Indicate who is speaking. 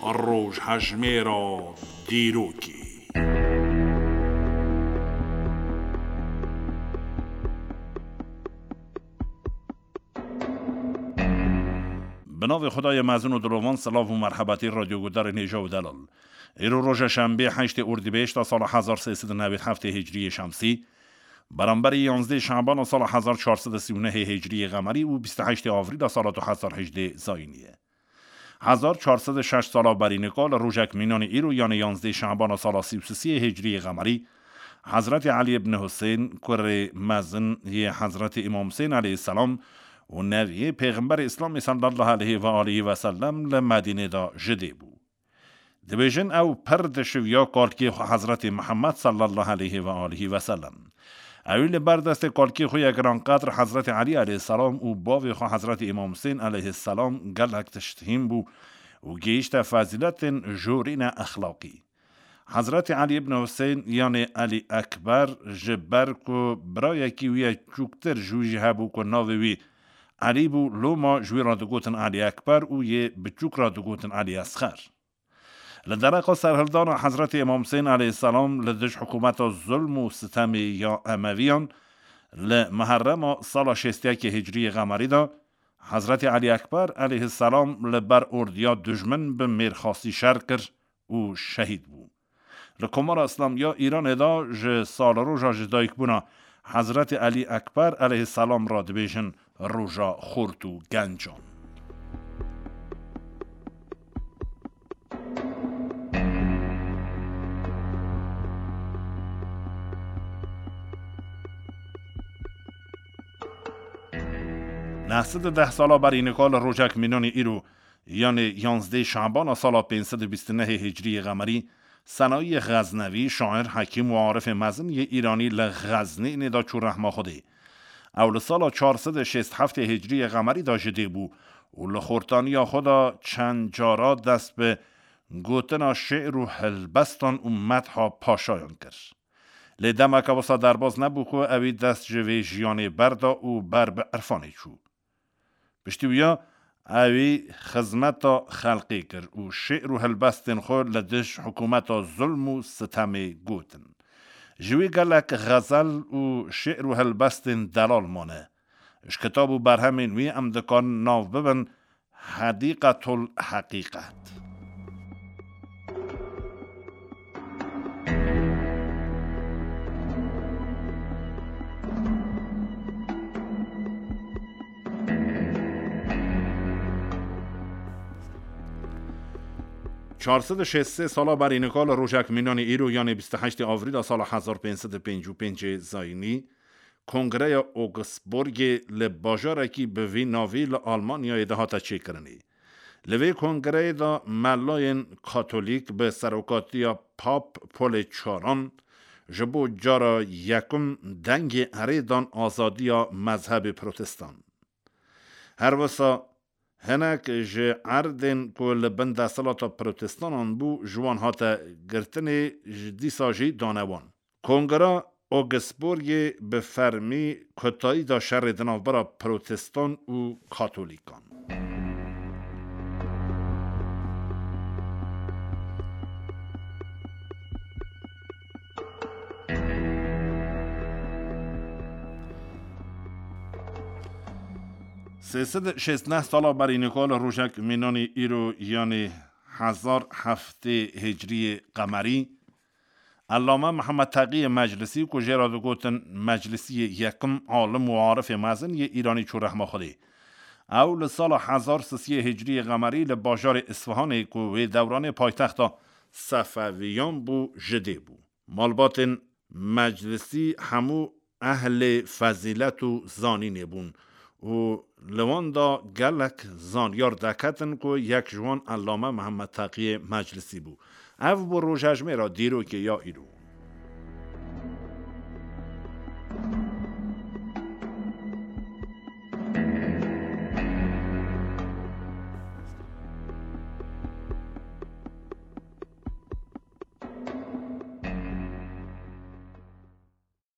Speaker 1: روش هجمه را دیروکی. به نام خدای مزون و دروان. سلام و مرحبتی رادیو گودار نیجا و دلال. ایرو روز شنبه 8 اردیبهشت سال 1397 هجری شمسی برابر 11 شعبان سال 1439 هجری قمری و 28 آوریل سال 2018 زاینیه. 1406 سال برینکال روزک مینان ایرو یعنی 11 شعبان سال 33 هجری قمری حضرت علی ابن حسین کره مزن ی حضرت امام حسین علیه السلام و نوی پیغمبر اسلام صلی الله علیه و آله و سلم لمدینه دا جده بود. دبیجن او پرد شویا کالکی حضرت محمد صلی الله علیه و آله و سلم. اویل بردست کالکی خوی گران قدر حضرت علی علیه السلام و باوی خو حضرت امام حسین علیه السلام گلک تشتهیم بو و گیشت فضیلت جورین اخلاقی. حضرت علی ابن حسین یعنی علی اکبر جبر کو برای کی وی چوکتر جوجی هبو کو ناوی علی بو لوما جوی را دگوتن علی اکبر و یه بچوک را دگوتن علی اصغر. لدرقه سرهلدان حضرت امام حسین علیه السلام لدش حکومت ظلم و ستم یا امویان لمحرم سال 61 هجری قمری دا حضرت علی اکبر علیه السلام لبر اردیا دجمن به میرخاصی شرکر و شهید بود. لکمار اسلام یا ایران ادا ج سال روژا جدایک بونا حضرت علی اکبر علیه السلام را دبیشن روژا خورد و گنجان. نهصد 10 سالا بر اینکال روزک مینان ایرو یعنی 11 شعبان سال 529 هجری قمری سنایی غزنوی شاعر حکیم و عارف مزن ی ایرانی لغزنی ندا چو رحمه خوده اول سال 467 هجری قمری دا جده بو و لخورتانی خدا چند جارا دست به گوتنا شعر و هلبستان و مدها پاشایان کرد. لیدم که بسا درباز نبو خو اوی دست جوی جیان بردا و بر به عرفانی چو. بشتیویا اوی خزمتا خلقی کرد و شعر و هلبستن خو لدش حکومتا ظلم و ستم گوتن. جوی گلک غزل و شعر و هلبستن دلال مانه. اش کتاب و برهمین وی امدکان ناو ببن حدیقت الحقیقت. 463 سالا بر اینکال روزک مینان ایرو یعنی 28 آوریل سال 1555 زاینی کنگره اوگسبورگ لباجارکی به وی ناوی لآلمانیا دهاتا چه کرنی. لوی کنگره دا ملاین کاتولیک به سروکاتیا پاپ پول چاران جبو جارا یکم دنگ اریدان آزادیا مذهب پروتستان. هر وسا هنک جه عردن کل بند سلاتا پروتستانان بو جوان هاتا گرتن دیسا جی دانوان. کنگره اوگسبورگ به فرمی کتایی دا شر دناو برا پروتستان و کاتولیکان. سیصد 16 سالا بر اینکال روزک مینانی ایرو یعنی 1007 هجری قمری علامه محمد تقی مجلسی که جرا دو گوتن مجلسی یکم عالم و عارف مزن ی ایرانی چو رحمه خوده اول سال 1033 هجری قمری لباجار اصفهان که و دوران پایتخت صفویان بو جده بو. مالبات مجلسی همو اهل فضیلت و زانی نبون و لوان دا گلک زانیار دکتن که یک جوان علامه محمد تقی مجلسی بو. او بو روژجمه را دیرو که یا ایرو.